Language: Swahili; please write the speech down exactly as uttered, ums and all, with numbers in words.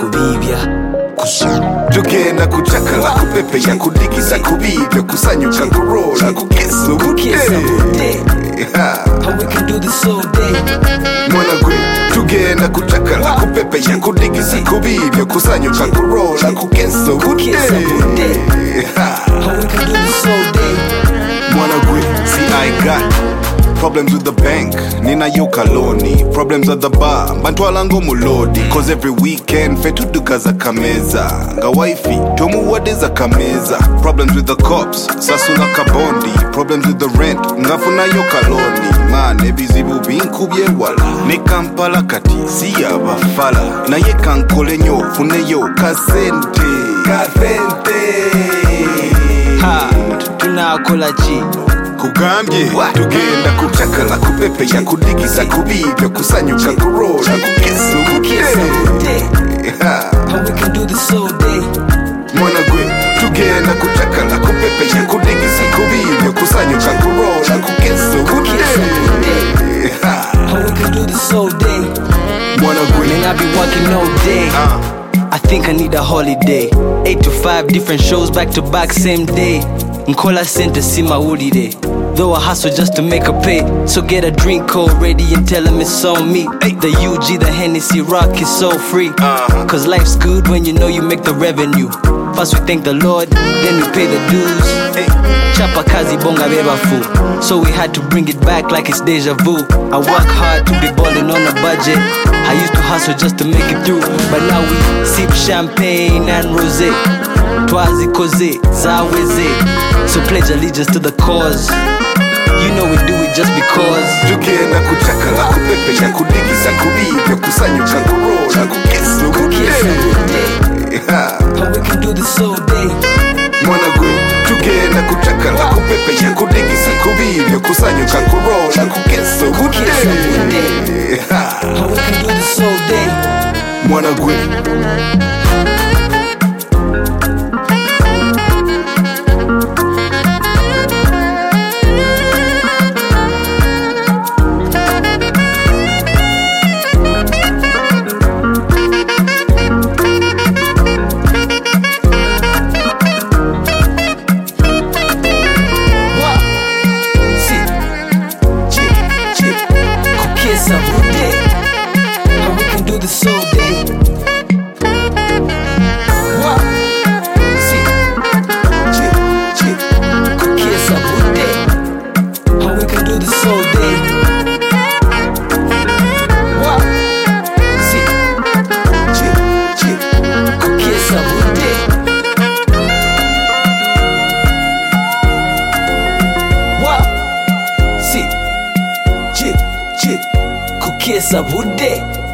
kubibya tugenda kucakala kupepeya kudigiza kubibya kusanyuka kurola kukesa ubudde How we can do this all day mwana gwe tugenda kucakala kupepeya kudigiza kubibya kusanyuka kurola kukesa ubudde How we can do this all day mwana gwe see I got problems with the bank, nina yo kaloni. Problems at the bar, bantwala ngo mulodi. Cause every weekend, fetu dukaza kameza. Nga wifey, tomu wadeza kameza. Problems with the cops, sasula kabondi. Problems with the rent, ngafuna yo kaloni. Man, ebizibu binkubye wala. Ne kampala kati, siya bafala. Na ye kankole nyo, fune yo kasente. Kasente. Ha, tunakola chi kugambye tugenda kucakala kupepeya kudigiza kubibya kusanyuka kurola kukesa ubudde How we can do this all day mwana gwe tugenda kucakala kupepeya kudigiza kubibya kusanyuka kurola kukesa ubudde How we can do this all day mwana gwe Man, I be working all day uh. I think I need a holiday Eight to five different shows back to back same day Nkola sente si mawulire Though I hustle just to make a pay So get a drink code ready and tell them it's on me The U G, the Hennessy rock is so free Cause life's good when you know you make the revenue First we thank the Lord, then we pay the dues Chapa kazi bonga beba fu So we had to bring it back like it's deja vu I work hard to be ballin' on a budget I used to hustle just to make it through But now we sip champagne and rosé Twazi koze, zaweze So pledge allegiance to the cause You know we do it just because tugenda kucakala kupepeya kudigiza kubibya kusanyuka kurola kukesa ubudde How we can do this all day mwana gwe tugenda kucakala kupepeya kudigiza kubibya kusanyuka kurola kukesa ubudde How we can do this all day mwana gwe How we can do this all day What? See Chip, chip Kiss up all day How we can do this all day What? See Chip, chip Kiss up all day What? See Chip, chip Kiss up all day